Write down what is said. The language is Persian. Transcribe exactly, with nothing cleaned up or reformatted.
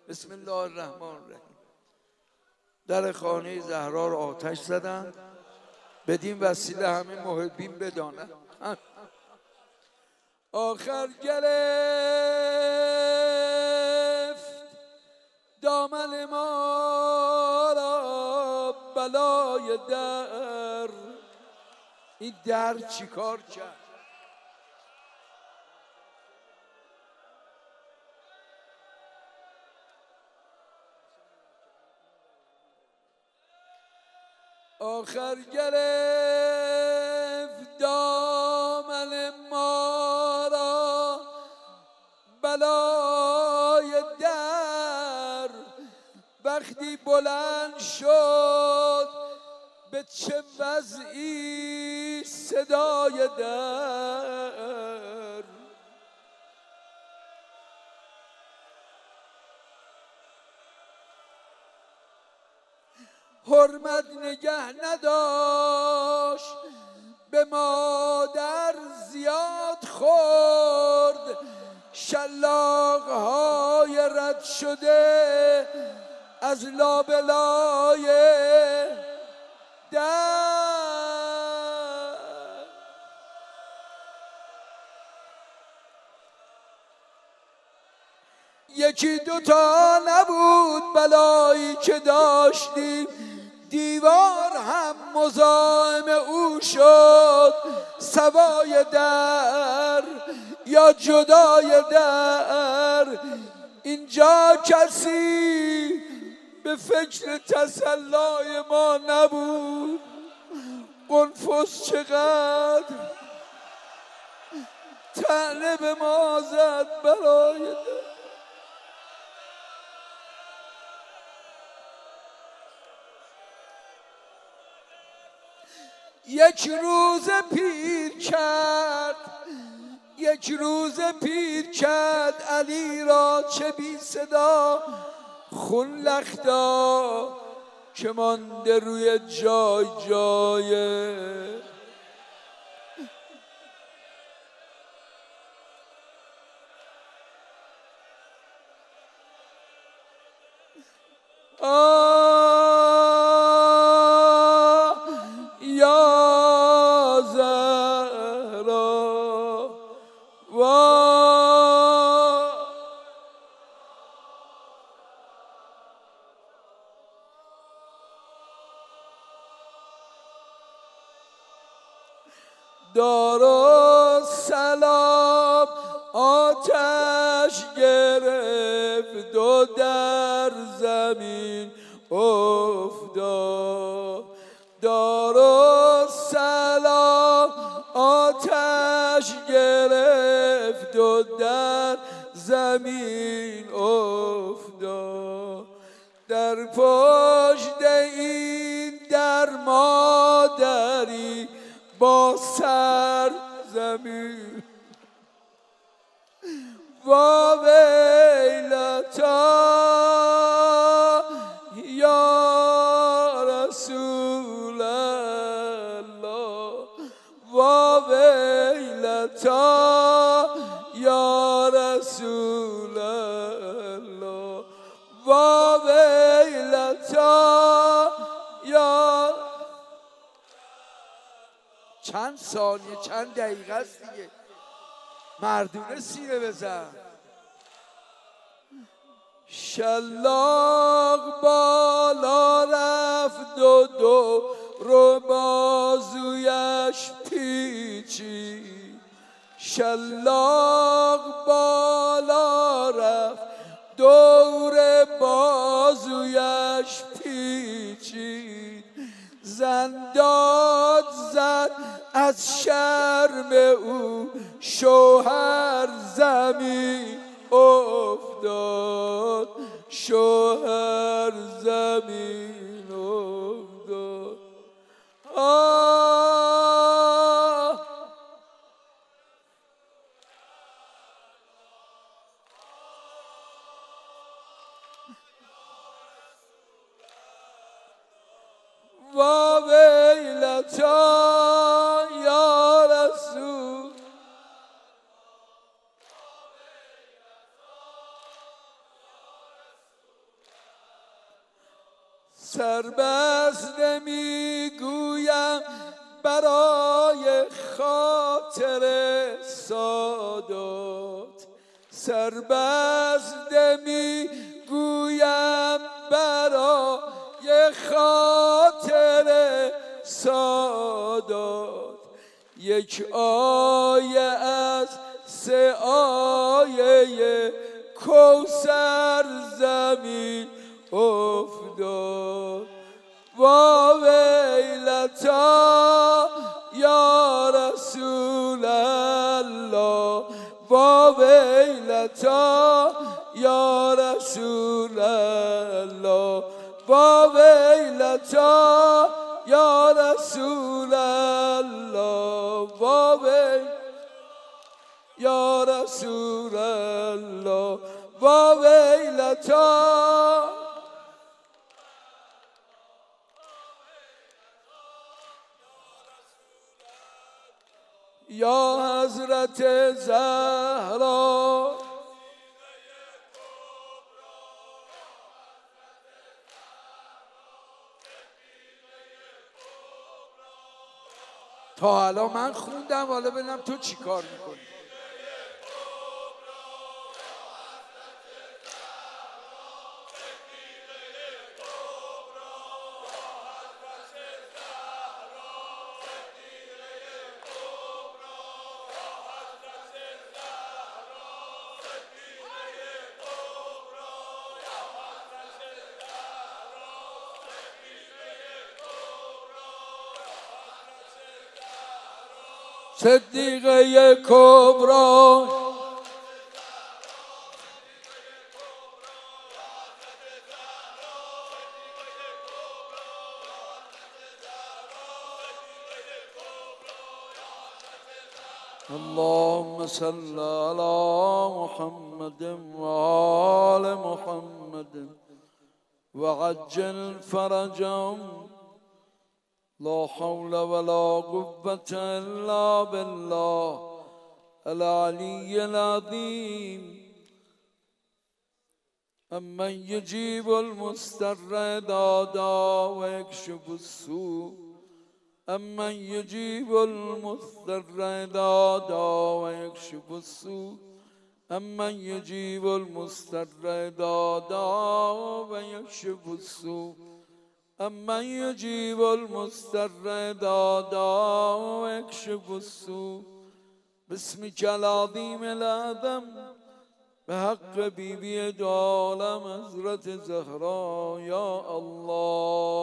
بسم الله الرحمن الرحیم. در خانه زهرا را آتش زدند، بدین وسیله همه محبین بدانند. آخر گرفت دامن ما را بلای در. این در چی کار کرد؟ آخر گرفت دامن ما را بلای در. وقتی بلند شد به چه وضعی صدای در. حرمت نگه نداشت به مادر زیاد خورد. شلاق‌های رد شده از لابلای در. یکی دوتا نبود بلایی که داشتیم، دیوار هم مزاحم او شد. سوای در یا جدای در، اینجا کسی به فکر تسلای ما نبود. قنفس چقدر طعنه به ما زد برای در. یک روز پیر کرد یک روز پیر کرد علی را چه بی صدا. خون لختا که مانده روی جای جای. آه یا زهرا وا. دارالسلام آتش گرفت و در زمین افتاد. دارالسلام آتش گرفت و در زمین افتاد. در پشت این در مادری با سر زمین. وا ویلتا یا رسول الله. وا ویلتا یا رسول الله. وا ویلتا یا. چند ثانیه چند دقیقه است دیگه، مردونه سینه بزن. شلاق بالا رفت و دو رو بازویش پیچید. شلاق بالا رفت دور بازویش پیچید. زنداد زد از شرم او شوهر زمین افتاد. شوهر زمین افتاد. آه وا ویلتا یا رسول. سربسته میگویم برای خاطر سادات، سربسته میگویم برای خاطر سادات. یک آیه از سه آیه کوثر زمین افتاد. وا ویلتا یا رسول الله، وا ویلتا یا رسول الله، وا ویلتا یا رسول الله، وا یا رسول الله، وا ویلتا. یا حضرت زهرا، تا حالا من خوندم، حالا ببینم تو چی کار میکنی. صدیقه کبرا، اللهم صل على محمد وآل محمد وعجل فرجهم. لا حول ولا قوة إلا بالله العلي العظيم. أمن يجيب المضطر إذا دعا ويكشف السوء، أمن يجيب المضطر إذا دعا ويكشف السوء، أمن يجيب المضطر إذا دعا ويكشف السوء، أمن يجيب المضطر إذا دعا ويكشف السوء. باسمك العظيم الأعظم، بحق بيبي دو عالم حضرت زهرا، يا الله